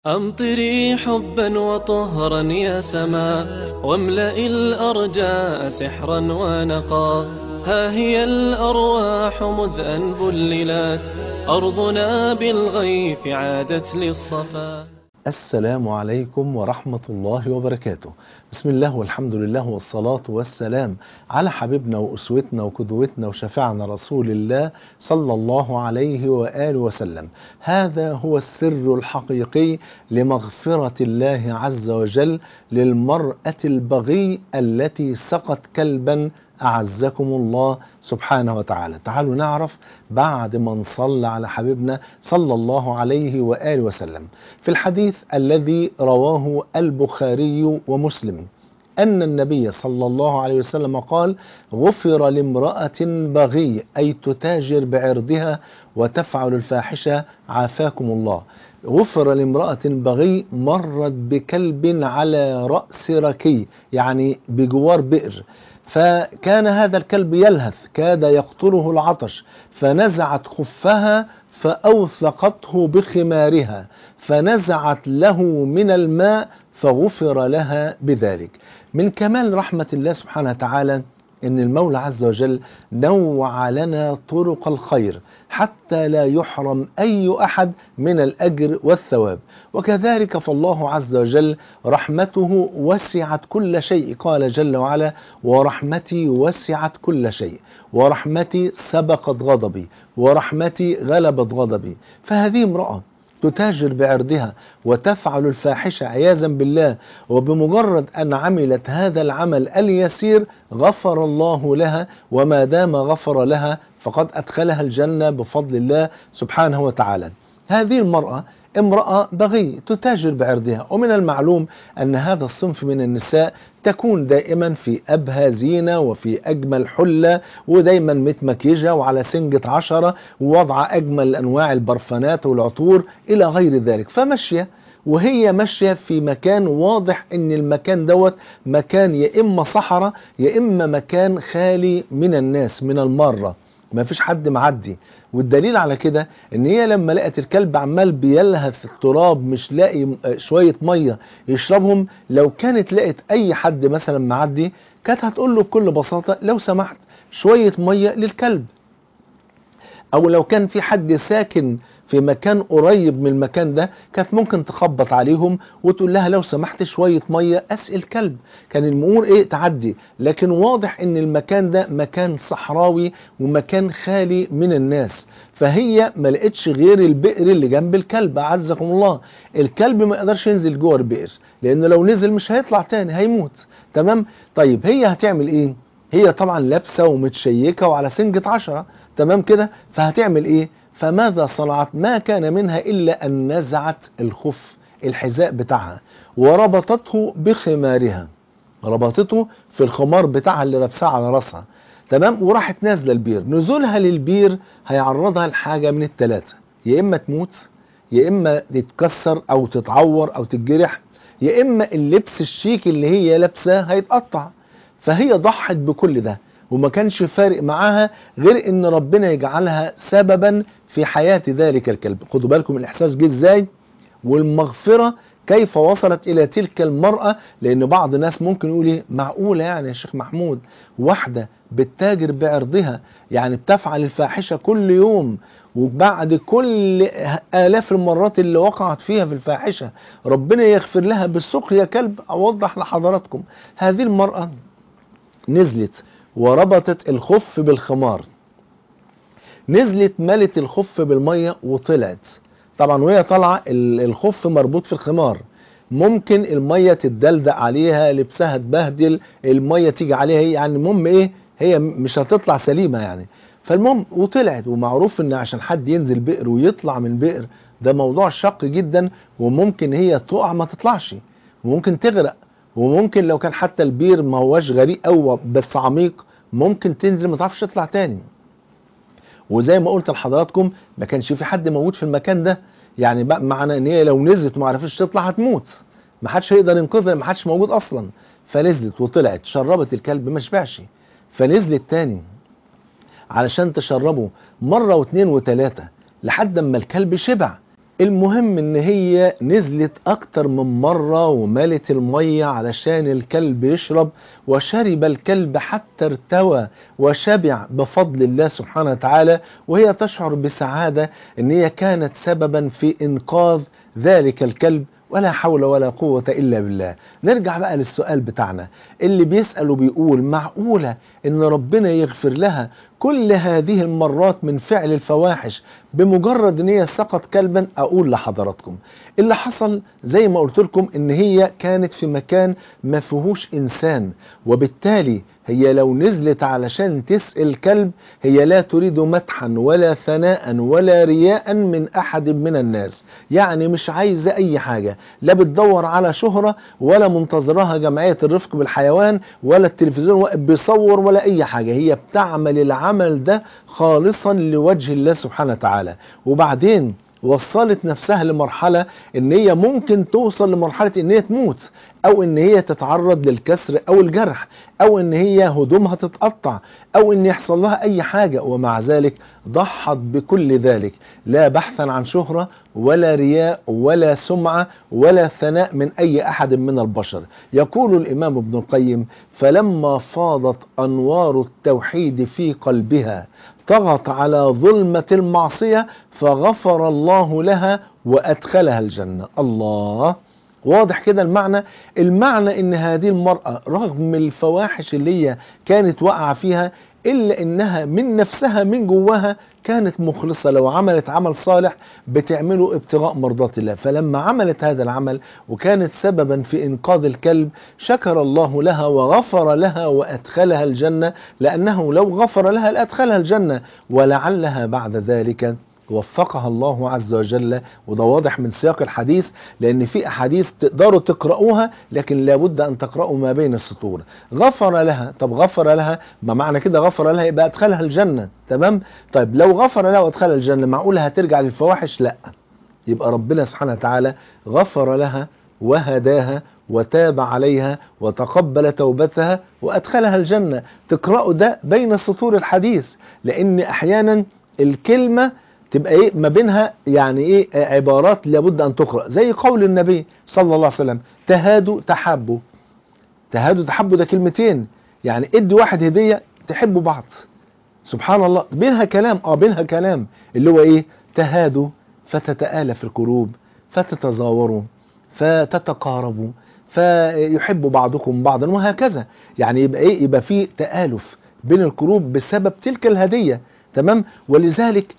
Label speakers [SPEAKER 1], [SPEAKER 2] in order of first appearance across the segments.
[SPEAKER 1] أمطري حبا وطهرا يا سماء، واملئي الأرجاء سحرا ونقا. ها هي الأرواح مذ أن بللت، أرضنا بالغيث عادت للصفا.
[SPEAKER 2] السلام عليكم ورحمة الله وبركاته. بسم الله والحمد لله والصلاة والسلام على حبيبنا وأسوتنا وقدوتنا وشفيعنا رسول الله صلى الله عليه وآله وسلم. هذا هو السر الحقيقي لمغفرة الله عز وجل للمرأة البغي التي سقت كلبا أعزكم الله سبحانه وتعالى. تعالوا نعرف بعد ما نصلى على حبيبنا صلى الله عليه وآله وسلم. في الحديث الذي رواه البخاري ومسلم أن النبي صلى الله عليه وسلم قال: غفر لامرأة بغي، أي تتاجر بعرضها وتفعل الفاحشة، عافاكم الله. غفر لامرأة بغي مرت بكلب على رأس ركي، يعني بجوار بئر، فكان هذا الكلب يلهث كاد يقتله العطش، فنزعت خفها فأوثقته بخمارها، فنزعت له من الماء فغفر لها بذلك. من كمال رحمة الله سبحانه وتعالى إن المولى عز وجل نوع لنا طرق الخير حتى لا يحرم أي أحد من الأجر والثواب. وكذلك فالله عز وجل رحمته وسعت كل شيء، قال جل وعلا: ورحمتي وسعت كل شيء، ورحمتي سبقت غضبي، ورحمتي غلبت غضبي. فهذه امرأة تتاجر بعرضها وتفعل الفاحشة عياذا بالله، وبمجرد أن عملت هذا العمل اليسير غفر الله لها، وما دام غفر لها فقد أدخلها الجنة بفضل الله سبحانه وتعالى. هذه المرأة امرأة بغي تتاجر بعرضها، ومن المعلوم أن هذا الصنف من النساء تكون دائما في أبهى زينة وفي أجمل حلة، ودايما متمكيجة وعلى سنجة 10، ووضع أجمل أنواع البرفانات والعطور إلى غير ذلك، فمشية وهي ماشية في مكان واضح ان المكان دوت مكان يا اما صحراء يا اما مكان خالي من الناس من المارة، ما فيش حد معدي. والدليل على كده ان هي لما لقت الكلب عمال بيلهث التراب مش لاقي شوية مية يشربهم، لو كانت لقت اي حد مثلا معدي كانت هتقول له بكل بساطة: لو سمحت شوية مية للكلب. او لو كان في حد ساكن في مكان قريب من المكان ده كانت ممكن تخبط عليهم وتقول لها: لو سمحت شوية مية اسقي الكلب. كان الامور تعدي. لكن واضح ان المكان ده مكان صحراوي ومكان خالي من الناس، فهي ما لقتش غير البئر اللي جنب الكلب، اعزكم الله. الكلب ما يقدرش ينزل جوه البئر لانه لو نزل مش هيطلع تاني، هيموت. تمام؟ طيب هي هتعمل ايه؟ هي طبعا لابسة ومتشيكة وعلى سنجة 10، تمام كده؟ فهتعمل ايه؟ فماذا صنعت؟ ما كان منها إلا أن نزعت الخف الحذاء بتاعها وربطته بخمارها، ربطته في الخمار بتاعها اللي لابساه على راسها، تمام؟ وراحت نازلة البير. نزولها للبير هيعرضها لحاجة من الثلاثة: يا إما تموت، يا إما تتكسر أو تتعور أو تتجرح، يا إما اللبس الشيك اللي هي لابساه هيتقطع. فهي ضحت بكل ده وما كانش فارق معاها غير ان ربنا يجعلها سببا في حياة ذلك الكلب. خدوا بالكم الاحساس جه ازاي والمغفرة كيف وصلت الى تلك المرأة. لان بعض الناس ممكن يقول ايه: معقولة يعني يا شيخ محمود واحدة بتتاجر بعرضها، يعني بتفعل الفاحشة كل يوم، وبعد كل آلاف المرات اللي وقعت فيها في الفاحشة ربنا يغفر لها بسقيا كلب؟ اوضح لحضراتكم. هذه المرأة نزلت وربطت الخف بالخمار، نزلت ملت الخف بالمية وطلعت. طبعا وهي طالعة الخف مربوط في الخمار، ممكن المية تتدلدق عليها، لبسها تبهدل، المية تيجي عليها، يعني المهم ايه، هي مش هتطلع سليمة يعني. فالمهم وطلعت. ومعروف ان عشان حد ينزل بئر ويطلع من بئر ده موضوع شق جدا، وممكن هي تقع ما تطلعش، وممكن تغرق، وممكن لو كان حتى البير ما هواش غريق أو بس عميق ممكن تنزل ما تعرفش تطلع تاني. وزي ما قلت لحضراتكم ما كانش في حد موجود في المكان ده، يعني بقى معنى ان هي لو نزلت ما عرفتش تطلع هتموت، ما حدش هيقدر ينقذها، ما حدش موجود اصلا. فنزلت وطلعت، شربت الكلب ما شبعش، فنزلت تاني علشان تشربه مرة واثنين وثلاثة لحد اما الكلب شبع. المهم ان هي نزلت اكتر من مرة وملت المية علشان الكلب يشرب، وشرب الكلب حتى ارتوى وشبع بفضل الله سبحانه وتعالى، وهي تشعر بسعادة ان هي كانت سببا في انقاذ ذلك الكلب. ولا حول ولا قوة إلا بالله. نرجع بقى للسؤال بتاعنا اللي بيسأل وبيقول معقولة إن ربنا يغفر لها كل هذه المرات من فعل الفواحش بمجرد إن هي سقط كلبا؟ أقول لحضراتكم اللي حصل زي ما قلت لكم إن هي كانت في مكان ما فيهوش إنسان، وبالتالي هي لو نزلت علشان تسقي الكلب هي لا تريد مدحا ولا ثناء ولا رياء من أحد من الناس، يعني مش عايزة أي حاجة، لا بتدور على شهرة ولا منتظرها جمعية الرفق بالحيوان ولا التلفزيون واقف بيصور ولا أي حاجة، هي بتعمل العمل ده خالصا لوجه الله سبحانه وتعالى. وبعدين وصلت نفسها لمرحلة ان هي ممكن توصل لمرحلة ان هي تموت، او ان هي تتعرض للكسر او الجرح، او ان هي هدومها تتقطع، او ان يحصل لها اي حاجة، ومع ذلك ضحت بكل ذلك لا بحثا عن شهرة ولا رياء ولا سمعة ولا ثناء من اي احد من البشر. يقول الامام ابن القيم: فلما فاضت انوار التوحيد في قلبها طغت على ظلمة المعصية فغفر الله لها وأدخلها الجنة. الله، واضح كده المعنى ان هذه المرأة رغم الفواحش اللي هي كانت واقعة فيها إلا إنها من نفسها من جواها كانت مخلصة، لو عملت عمل صالح بتعمله ابتغاء مرضات الله، فلما عملت هذا العمل وكانت سببا في إنقاذ الكلب شكر الله لها وغفر لها وأدخلها الجنة، لأنه لو غفر لها لأدخلها الجنة، ولعلها بعد ذلك وفقها الله عز وجل. وده واضح من سياق الحديث، لأن في أحاديث تقدروا تقرأوها لكن لابد أن تقرأوا ما بين السطور. غفر لها، طب غفر لها ما معنى كده غفر لها يبقى أدخلها الجنة، تمام؟ طيب لو غفر لها وأدخلها الجنة معقولة هترجع للفواحش؟ لا، يبقى ربنا سبحانه وتعالى غفر لها وهداها وتاب عليها وتقبل توبتها وأدخلها الجنة. تقرأوا ده بين سطور الحديث، لأن أحيانا الكلمة تبقى ايه ما بينها يعني ايه عبارات لابد ان تقرأ، زي قول النبي صلى الله عليه وسلم: تهادوا تحبوا. تهادوا تحبوا ده كلمتين، يعني ادي واحد هدية تحبوا بعض. سبحان الله، بينها كلام بينها كلام اللي هو ايه؟ تهادوا فتتآلف القلوب فتتزاوروا فتتقاربوا فيحب بعضكم بعضا، وهكذا. يعني يبقى ايه؟ يبقى في تآلف بين القلوب بسبب تلك الهدية، تمام؟ ولذلك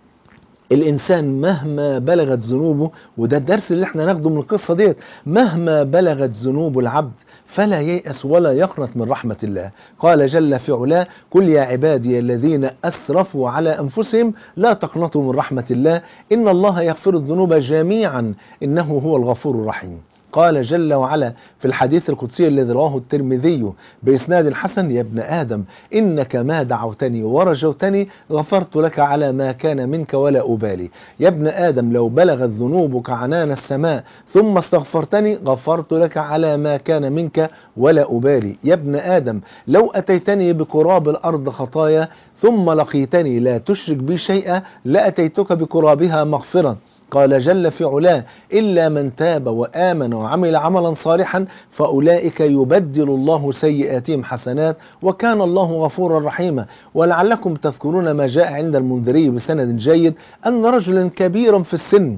[SPEAKER 2] الإنسان مهما بلغت ذنوبه، وده الدرس اللي احنا ناخده من القصة ديت، مهما بلغت ذنوب العبد فلا ييأس ولا يقنط من رحمة الله. قال جل في علاه: قل يا عبادي الذين أسرفوا على أنفسهم لا تقنطوا من رحمة الله إن الله يغفر الذنوب جميعا إنه هو الغفور الرحيم. قال جل وعلا في الحديث القدسي الذي رواه الترمذي بإسناد حسن: يا ابن آدم إنك ما دعوتني ورجوتني غفرت لك على ما كان منك ولا أبالي. يا ابن آدم لو بلغت ذنوبك عنان السماء ثم استغفرتني غفرت لك على ما كان منك ولا أبالي. يا ابن آدم لو أتيتني بقراب الأرض خطايا ثم لقيتني لا تشرك بي شيئا لأتيتك بقرابها مغفرة. قال جل في علاه: إلا من تاب وآمن وعمل عملا صالحا فأولئك يبدل الله سيئاتهم حسنات وكان الله غفورا رحيما. ولعلكم تذكرون ما جاء عند المنذري بسند جيد أن رجلا كبيرا في السن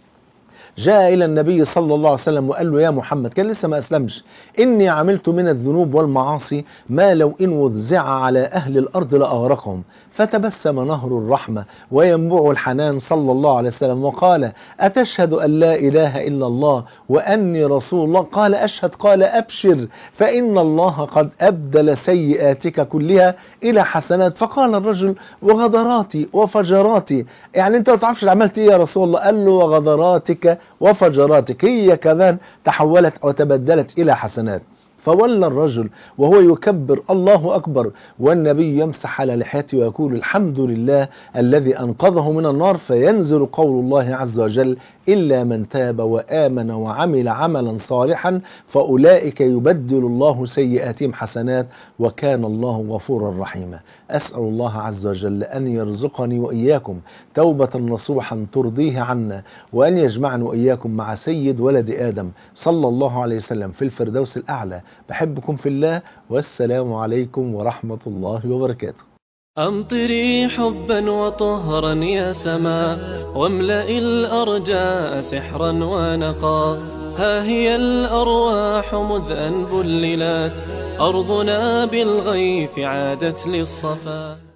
[SPEAKER 2] جاء إلى النبي صلى الله عليه وسلم وقال له: يا محمد، كان لسه ما أسلمش، إني عملت من الذنوب والمعاصي ما لو إن وزع على أهل الأرض لأغرقهم. فتبسم نهر الرحمة وينبوع الحنان صلى الله عليه وسلم وقال: أتشهد أن لا إله إلا الله وأني رسول الله؟ قال: أشهد. قال: أبشر فإن الله قد أبدل سيئاتك كلها إلى حسنات. فقال الرجل: وغدراتي وفجراتي، يعني أنت ما تعرفش عملت إيه يا رسول الله؟ قال له: وغدراتك وفجراتك هي كمان تحولت أو تبدلت إلى حسنات. فولى الرجل وهو يكبر الله أكبر، والنبي يمسح على لحيته ويقول الحمد لله الذي أنقذه من النار، فينزل قول الله عز وجل إلا من تاب وآمن وعمل عملا صالحا فأولئك يبدل الله سيئاتهم حسنات وكان الله غفورا رحيما. أسأل الله عز وجل أن يرزقني وإياكم توبة نصوحا ترضيه عنا، وأن يجمعني وإياكم مع سيد ولد آدم صلى الله عليه وسلم في الفردوس الأعلى. بحبكم في الله، والسلام عليكم ورحمة الله وبركاته.
[SPEAKER 1] أمطري حبا وطهرا يا سماء، واملئي الأرجاء سحرا ونقا. ها هي الأرواح مذ أن بللت، أرضنا بالغيث عادت للصفا.